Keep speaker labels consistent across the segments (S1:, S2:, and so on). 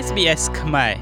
S1: SBS ខ្មែរ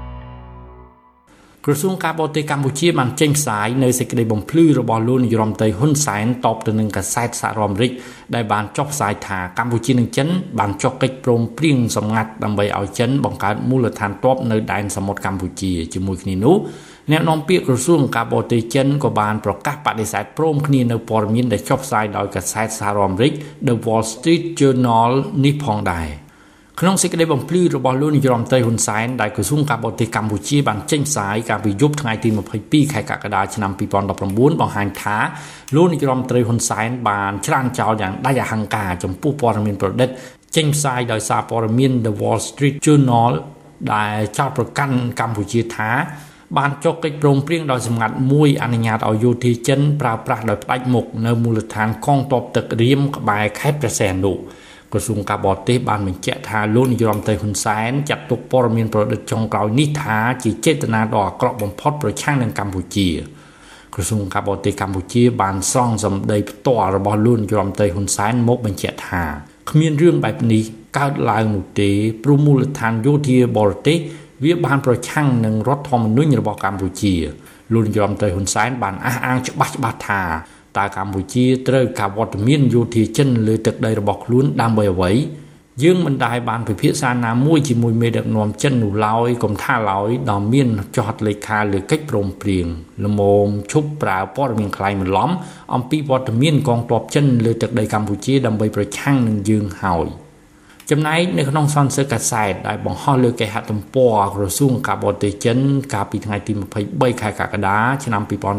S2: ក្រសួងការបរទេសកម្ពុជាបានចេញផ្សាយនៅសេចក្តីបំភ្លឺរបស់លោកនាយរដ្ឋមន្ត្រីហ៊ុនសែនតបទៅនឹងកាសែតសហរដ្ឋអាមេរិកដែលបានចុះផ្សាយថាកម្ពុជានិងចិនបានចុះកិច្ចព្រមព្រៀងសម្ងាត់ដើម្បីឲ្យចិនបង្កើតមូលដ្ឋានទ័ពនៅដែនសមុទ្រកម្ពុជាជាមួយគ្នានោះអ្នកនាំពាក្យក្រសួងការបរទេសចិនក៏បានប្រកាសបដិសេធព្រមគ្នានៅព័ត៌មានដែលចុះផ្សាយដោយកាសែតសហរដ្ឋអាមេរិក The Wall Street Journal នេះផងដែរក្នុងសេចក្តីបំភ្លឺរបស់លោកនាយរដ្ឋមន្ត្រីហ៊ុនសែនដែលក្រសួងការបរទេសកម្ពុជាបានចេញផ្សាយកាលពីយប់ថ្ងៃទី22ខែកក្កដាឆ្នាំ2019បង្ហាញថាលោកនាយរដ្ឋមន្ត្រីហ៊ុនសែនបានច្រានចោលយ៉ាងដាច់អហង្ការចំពោះព័ត៌មានប្រឌិតចេញផ្សាយដោយសារព័ត៌មាន The Wall Street Journal ដែលចោទប្រកាន់កម្ពុជាថាបានចុះកិច្ចព្រមព្រៀងដោយសម្ងាត់មួយអនុញ្ញាតឲ្យយោធាចិនប្រើប្រាស់ដោយផ្ដាច់មុខនៅមូលដ្ឋានកងទ័ពទឹករៀមក្បែរខេត្តព្រះសីហនុក្រសួងការបរទេសបានបញ្ជាក់ថាលោកនាយរដ្ឋមន្ត្រីហ៊ុនសែនចាត់ទុកព័ត៌មានប្រឌិតចុងក្រោយនេះថាជាចេតនាដ៏អាក្រក់បំផុតប្រឆាំងនឹងកម្ពុជាក្រសួងការបរទេសកម្ពុជាបានស្រង់សម្ដីផ្ទាល់របស់លោកនាយរដ្ឋមន្ត្រីហ៊ុនសែនមកបញ្ជាក់ថាគ្មានរឿងបែបនេះកើតឡើងនោះទេព្រោះមូលដ្ឋានយោធាបរទេសវាបានប្រឆាំងនឹងរដ្ឋធម្មនុញ្ញរបស់កម្ពុជាលោកនាយរដ្ឋមន្ត្រីហ៊ុនសែនបានអះអាងច្បាស់ថាតើកម្ពុជាត្រូវការវត្តមានយោធាចិនលើទឹកដីរបស់ខ្លួនដើម្បីអ្វីយើងមិនដែលបានពិភាក្សាណាមួយជាមួយមេដឹកនាំចិននោះឡើយកុំថាឡើយដល់មានចុះហត្ថលេខាលើកិច្ចព្រមព្រៀងល្មមឈប់ប្រើព័ត៌មានខ្លាំងបន្លំអំពីវត្តមានកងទ័ពចិនលើទឹកដីកម្ពុជាដើម្បីប្រឆាំងនឹងយើងហើយចំណែកនៅក្នុងសន្និសីទកាសែតដែលបង្ហោះលើគេហទំព័រក្រសួងការបរទេសចិនកាលពីថ្ងៃទី23ខែកក្កដាឆ្នាំ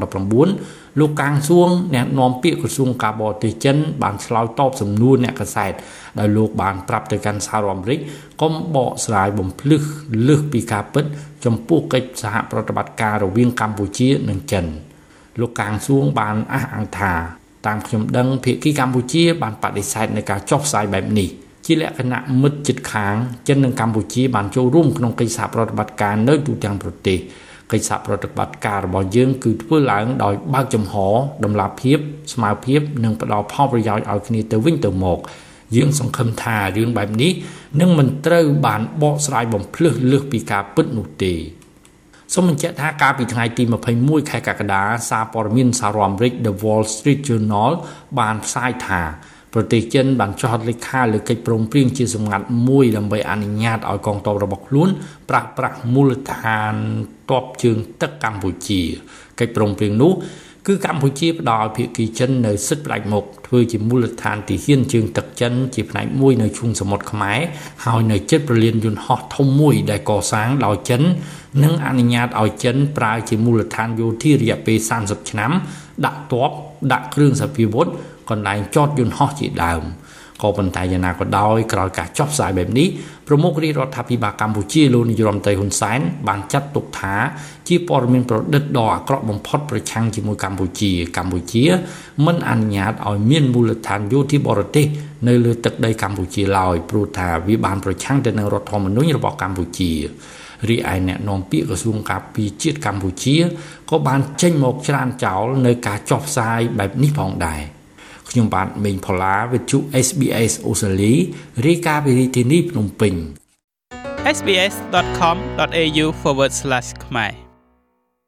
S2: 2019លោកកាងសួងអ្នកនាំពាក្យក្រសួងការបរទេសចិនបានឆ្លើយតបសំណួរអ្នកកាសែតដោយលោកបានប្រាប់ទៅកាន់សហរដ្ឋអាមេរិកកុំបកស្រាយបំភ្លឺលើសពីការពិតចំពោះកិច្ចសហប្រតិបត្តិការរវាងកម្ពុជានិងចិនលោកកាងសួងបានអះអាងថាតាមខ្ញុំដឹងភាគីកម្ពុជាបានបដិសេធនៃការចុះផ្សាយបែបនេះជាលក្ខណៈមិត្តជិតខាងចិននិងកម្ពុជាបានចូលរួមក្នុងកិច្ចសហប្រតិបត្តិការនៅទូទាំងប្រទេសកិច្ចសហប្រតិបត្តិការរបស់យើងគឺធ្វើឡើងដោយបើកចំហដំណាភាពស្មារភាពនិងផ្ដល់ផលប្រយោជន៍ឲ្យគ្នាទៅវិញទៅមកយើងសង្ឃឹមថារឿងបែបនេះនឹងមិនត្រូវបានបកស្រាយបំភ្លឺលើសពីការពិតនោះទេសូមបញ្ជាក់ថាកាលពីថ្ងៃទី21ខែកក្កដាសារព័ត៌មានសហរដ្ឋអាមេរិក The Wall Street Journal បានផ្សាយថាប្រទេសចិនបានចុះហត្ថលេខាលើកិច្ចព្រមព្រៀងជាសម្ងាត់មួយដើម្បីអនុញ្ញាតឲ្យកងទ័ពរបស់ខ្លួនប្រើប្រាស់មូលដ្ឋានទ័ពជើងទឹកកម្ពុជាកិច្ចព្រមព្រៀងនោះគឺកម្ពុជាផ្ដល់ឲ្យភាគីចិននៅសិទ្ធិផ្ដាច់មុខធ្វើជាមូលដ្ឋានទាហានជើងទឹកចិនជាផ្នែកមួយនៅឈូងសមុទ្រខ្មែរហើយនៅជិតប្រលានយន្តហោះធំមួយដែលកសាងដោយចិននិងអនុញ្ញាតឲ្យចិនប្រើជាមូលដ្ឋានយោធារយៈពេល30ឆ្នាំដាក់ទ័ពដាក់គ្រឿងសព្វាវុធកន្លែងចតយន្តហោះជាដើមក៏ប៉ុន្តែយ៉ាងណាក៏ដោយក្រោយការចុះផ្សាយបែបនេះប្រមុខរាជរដ្ឋាភិបាលកម្ពុជាលោកនាយរដ្ឋមន្ត្រីហ៊ុនសែនបានចាត់ទុកថាជាព័ត៌មានប្រឌិតដ៏អាក្រក់បំផុតប្រឆាំងជាមួយកម្ពុជាមិនអនុញ្ញាតឲ្យមានមូលដ្ឋានយោធាបរទេសនៅលើទឹកដីកម្ពុជាឡើយព្រោះថាវាបានប្រឆាំងទៅនឹងរដ្ឋធម្មនុញ្ញរបស់កម្ពុជារីឯអ្នកនាំពាក្យក្រសួងការពារជាតិកម្ពុជាក៏បានចេញមកច្រានចោលនៅការចុះផ្សាយបែបនេះផងដែរខ្ញុំបាទមេងផល្លាវិទ្យុ SBS អូស្ត្រាលីរាយការណ៍ពីរាជធានីភ្នំពេញ
S1: sbs.com.au/ ខ្មែរ